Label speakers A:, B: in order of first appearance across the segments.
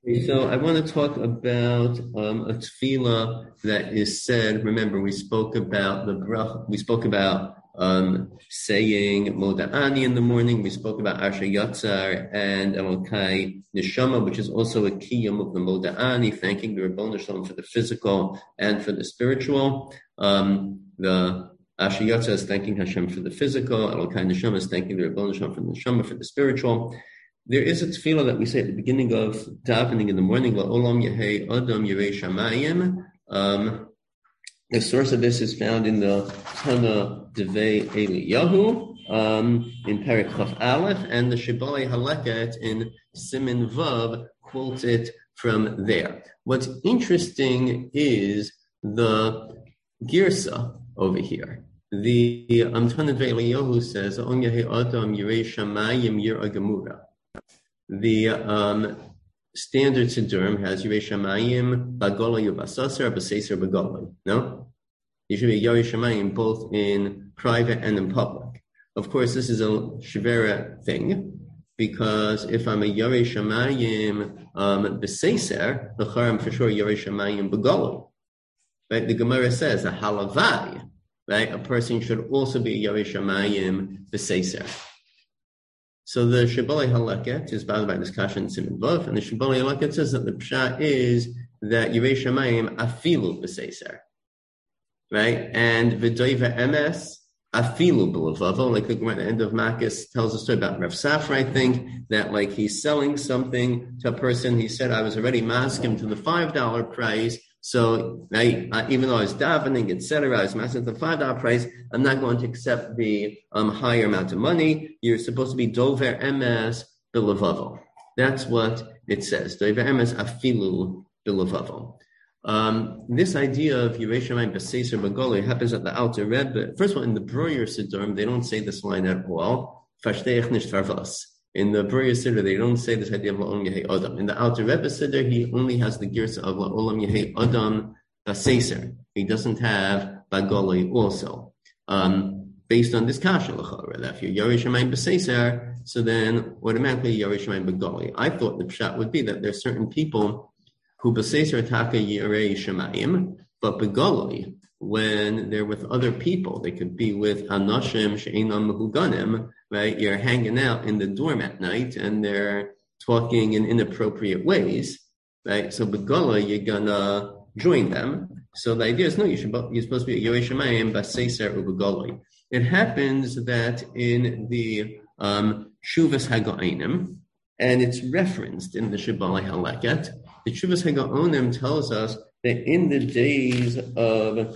A: So I want to talk about a tefillah that is said. Remember, we spoke about the brach. We spoke about saying Moda'ani in the morning. We spoke about Asher Yatzar and Elokai Neshama, which is also a kiyum of the Moda'ani, thanking the Ribono Shalom for the physical and for the spiritual. The Asher Yatzar is thanking Hashem for the physical. Elokai Neshama is thanking the Ribono Shalom for the Neshama, for the spiritual. There is a tefillah that we say at the beginning of davening in the morning, La'olam Yehei Adam Yirei Shamayim. The source of this is found in the Tana Devei Eliyahu, in Perek Chaf Aleph, and the Shibbolei Haleket in Siman Vav quotes it from there. What's interesting is the Girsa over here. The Tana Devei Eliyahu says, La'olam Yehei Adam Yirei Shamayim Yir'a Gemura. The standard Siddurim has Yirei Shamayim Bagolay Ubasaser Basaser Bagolay. No? You should be Yirei Shamayim both in private and in public. Of course, this is a Shivera thing, because if I'm a Yirei Shamayim Basaser, the I'm for sure Yirei Shamayim Bagolay. Right? The Gemara says, a halavai, right? A person should also be Yirei Shamayim Basaser. So the Shibbolei Haleket is bound by discussion in Siman Vav, and the Shibbolei Haleket says that the pshat is that Yirei Shamayim afilu b'seiser, right? And v'doiva emes afilu b'levavo, like the Gemara at the end of Makis tells a story about Rav Safra, I think, that like he's selling something to a person. He said, I was already masking to the $5 price. So even though I was davening, etc., I was masking the $5 price, I'm not going to accept the higher amount of money. You're supposed to be dover emes b'levavo. That's what it says. Dover emes afilu b'levavo. This idea of Yirei Shamayim b'seiser b'golay happens at the Alter Rebbe. First of all, in the Breuer Siddurim, they don't say this line at all. Fashteich nicht farvas. In the Breuer Siddur, they don't say this idea of La'olam Yehei Adam. In the Alter Rebbe Siddur, he only has the girsa of La'olam Yehei Adam Baseser. He doesn't have Bagolei also. Based on this kasha, that if you're Yirei Shamayim Baseser, so then automatically Yirei Shamayim Bagolei. I thought the pshat would be that there's certain people who Baseser Taka Yirei Shamayim, but Bagolei, when they're with other people, they could be with Anashim She'enam Mehuganim, right? You're hanging out in the dorm at night and they're talking in inappropriate ways, right? So Begala, you're gonna join them. So the idea is, no, you're supposed to be a Yirei Shamayim Baseser Ubegala. It happens that in the Shuvas Haga'onim, and it's referenced in the Shibbolei Haleket, the Shuvas Haga'onim tells us that in the days of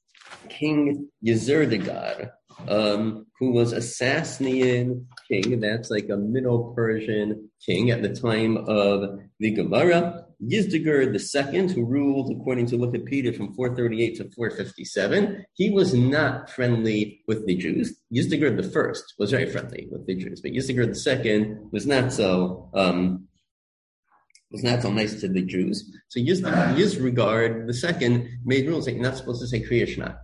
A: King Yezerdagar, who was a Sasanian king, that's like a Middle Persian king at the time of the Gemara, Yezdagar II, who ruled according to Wikipedia from 438 to 457, he was not friendly with the Jews. Yezdagar I was very friendly with the Jews, but Yezdagar II was not so nice to the Jews. So Yezdagar II made rules that you're not supposed to say Kriya Shema.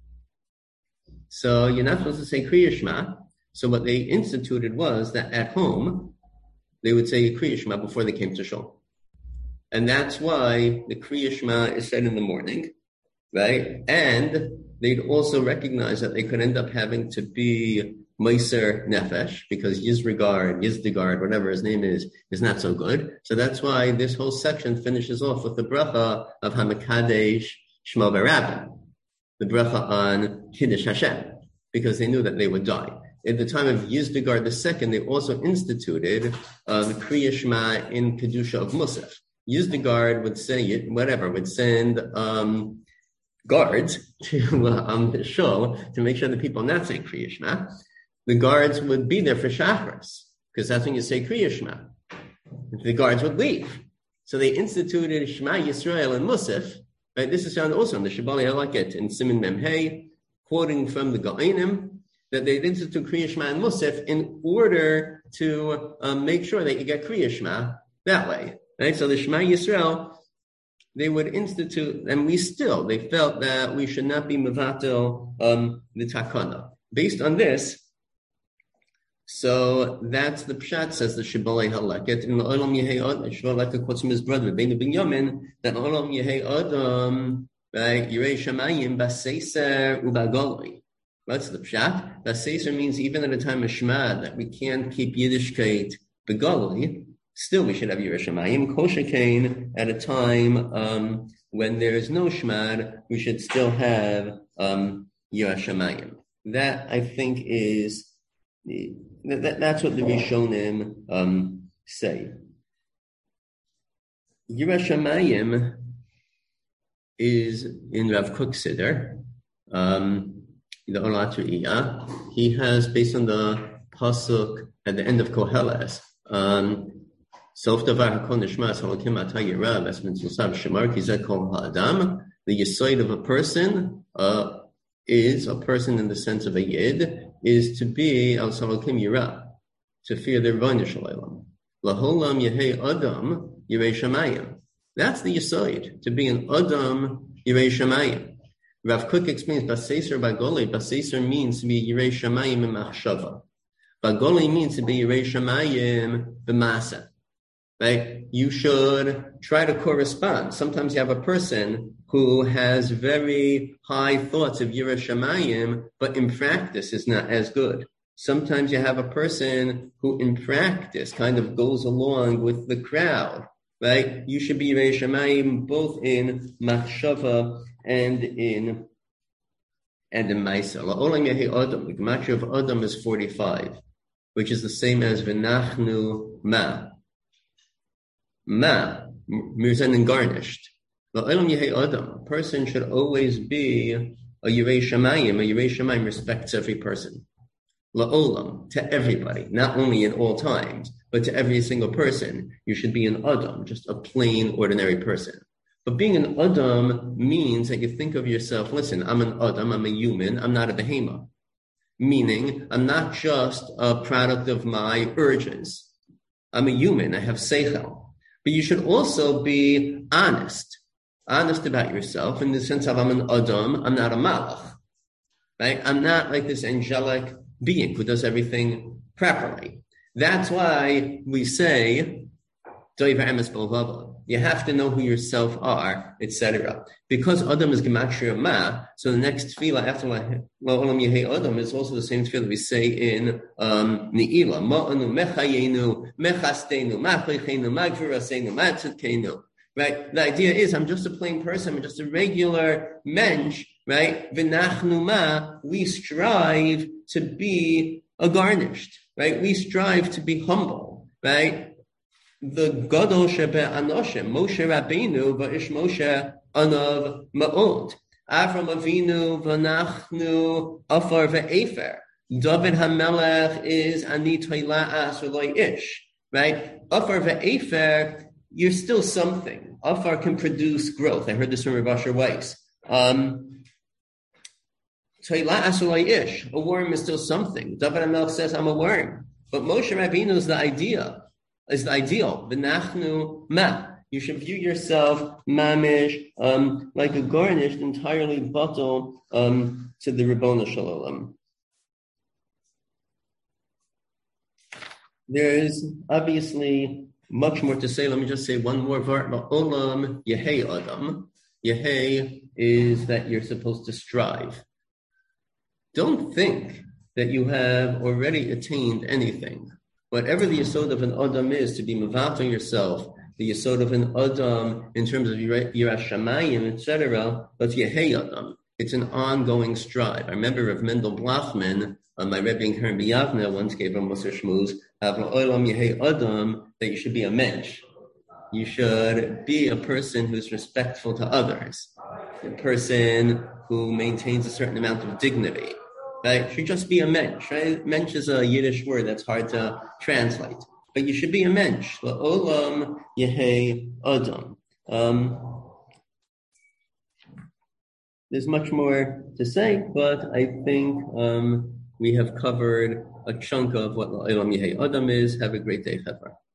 A: So you're not supposed to say Kriya Shema. So what they instituted was that at home, they would say Kriya Shema before they came to Shul. And that's why the Kriya Shema is said in the morning, right? And they'd also recognize that they could end up having to be Meiser Nefesh, because Yizdigard, whatever his name is not so good. So that's why this whole section finishes off with the bracha of Hamakadesh Shmo Barabba, the bracha on Kiddush Hashem, because they knew that they would die. At the time of Yizdigard II, they also instituted the Kriya Shema in Kedusha of Musaf. Yizdigard would send guards to the shul to make sure that people not say Kriya Shema. The guards would be there for Shachris, because that's when you say Kriya Shema. The guards would leave. So they instituted Shema Yisrael and Musaf. Right? This is found also in the Shibbolei Haleket in Siman Memhei, quoting from the Gaonim, that they instituted Kriya Shema and Musaf in order to make sure that you get Kriya Shema that way. Right? So the Shema Yisrael, they would institute, and they felt that we should not be mevatel the takana. Based on this, So that's the pshat, says the Shibbolei Haleket. In the Olam Yehei Adam, Shibbolei Haleket quotes from his brother, Rabbeinu Binyamin, that Olam Yehei Adam, right, Yirei Shamayim, Baseiser Ubagoloi. That's the pshat. Baseiser means even at a time of Shema, that we can't keep Yiddishkeit Begoloi, still we should have Yirei Shamayim. Kol Shekain, at a time when there is no Shmad, we should still have Yirei Shamayim. That, I think, is that's what the Rishonim say. Yirei Shamayim is in Rav Kook's Siddur, the Olat Re'iyah. He has, based on the pasuk at the end of Koheles, Sof Davar Hakol Nishmas Halakim Ata Yira Vesmin Sulsav Shemar Kizeh Kol Ha'adam. The yisoid of a person is a person in the sense of a yid, is to be al salakim yira, to fear the Rebbeinu Shalom. Laholam yehei adam yirei shamayim. That's the yisoid, to be an adam yirei shamayim. Rav Kook explains baseiser bagoli. Baseiser means to be yirei shamayim b'machshava. Bagoli means to be yirei shamayim b'masa. Right? You should try to correspond. Sometimes you have a person who has very high thoughts of Yirei Shamayim, but in practice is not as good. Sometimes you have a person who in practice kind of goes along with the crowd, right? You should be Yirei Shamayim both in Machshava and in Maisa. La'olam Yehi Adam, the gematria of Adam is 45, which is the same as V'nachnu Ma. Ma, mirzen and garnished. A person should always be a Yirei Shamayim. A Yirei Shamayim respects every person. La'olam, to everybody, not only in all times, but to every single person. You should be an Adam, just a plain, ordinary person. But being an Adam means that you think of yourself, listen, I'm an Adam, I'm a human, I'm not a behemoth. Meaning, I'm not just a product of my urges. I'm a human, I have seichel. But you should also be honest about yourself in the sense of I'm an Adam, I'm not a Malach, right? I'm not like this angelic being who does everything properly. That's why we say, you have to know who yourself are, etc. Because Adam is Gematria Ma, so the next tefillah after La'olam Yehei Adam is also the same tefillah we say in Ne'ilah. Ma'anu mechayenu, mechastenu, machlichenu, magvurasenu, matzidkenu. Right? The idea is I'm just a plain person, I'm just a regular mensch, right? V'nachnu ma, we strive to be garnished, right? We strive to be humble, right? The Gadol Shebe Anoshim, Moshe Rabbeinu, Va'ish Moshe Anav Ma'od. Avram Avinu, V'nachnu Afar Ve'efer. David HaMelech is Ani Toila Asuloi Ish. Right? Afar Ve'efer, you're still something. Afar can produce growth. I heard this from Rav Asher Weiss. Toila Asuloi Ish. A worm is still something. David HaMelech says, I'm a worm. But Moshe Rabbeinu is the ideal. V'nachnu ma. You should view yourself mamish, like a garnished, entirely bottle to the Ribono Shel Olam. There is obviously much more to say. Let me just say one more word. Olam Yehei Adam. Yehei is that you're supposed to strive. Don't think that you have already attained anything. Whatever the yesod of an Adam is, to be mevatel yourself, the yesod of an Adam in terms of Yiras Shamayim, etc., but Yehei Adam. It's an ongoing strive. I remember Rav Mendel Blachman, my Rebbe in Keren B'Yavne, once gave a Musar Shmuz, Olam Yehei Adam, that you should be a mensch. You should be a person who's respectful to others, a person who maintains a certain amount of dignity. Right? Should just be a mensch. Right? Mensch is a Yiddish word that's hard to translate. But you should be a mensch. La'olam Yehei Adam. There's much more to say, but I think we have covered a chunk of what La'olam Yehei Adam is. Have a great day, Chevra.